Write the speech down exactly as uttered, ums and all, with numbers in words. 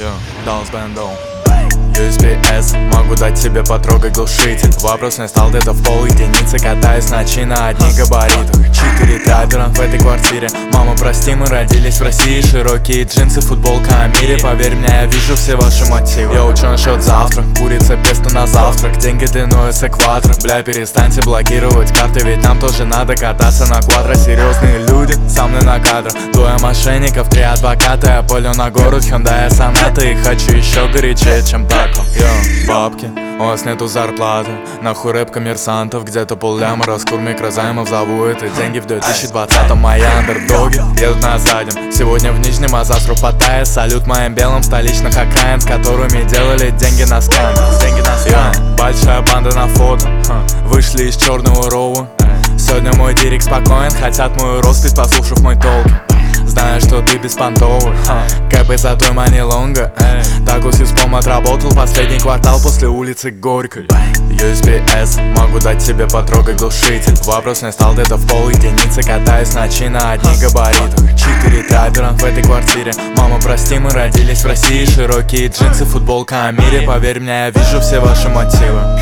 Даллас Бэндоу. ю эс би эс, могу дать тебе потрогать глушитель. Вопрос не стал где-то в пол единицы, катаюсь ночи на одних габаритах. Четыре трапера в этой квартире. Мама, прости, мы родились в России. Широкие джинсы, футболка о мире. Поверь мне, я вижу все ваши мотивы. Я учу насчет завтра, курица, песто на завтрак. Деньги длиной с экватор. Бля, перестаньте блокировать карты, ведь нам тоже надо кататься на квадро. Серьезные люди, со мной на кадрах. Двое мошенников, три адвоката. Я полю на город, Hyundai Sonata. И хочу еще горячее, чем тако. Йо, бабки, у вас нету зарплаты. Нахуй рэп коммерсантов, где-то полляма. Раскур микрозаймов, зову это деньги в две тысячи двадцатом. Мои андердоги едут на заднем. Сегодня в Нижнем, а завтра в Паттайе. Салют моим белым столичных окраин, с которыми делали деньги на скам. Деньги на скам. Большая банда на фото, вышли из черного роу. Сегодня мой директ спокоен, хотят мою роспись, послушав мой толк. Знаю, что ты беспонтовый, кэпы за той мани лонга. Так усиспом отработал последний квартал после улицы Горькой. ю эс би эс, могу дать тебе потрогать глушитель. Вопрос не стал где-то в пол единицы, катаюсь ночи на одних габаритах. Четыре трапера в этой квартире. Мама, прости, мы родились в России. Широкие джинсы, футболка о мире. Поверь мне, я вижу все ваши мотивы.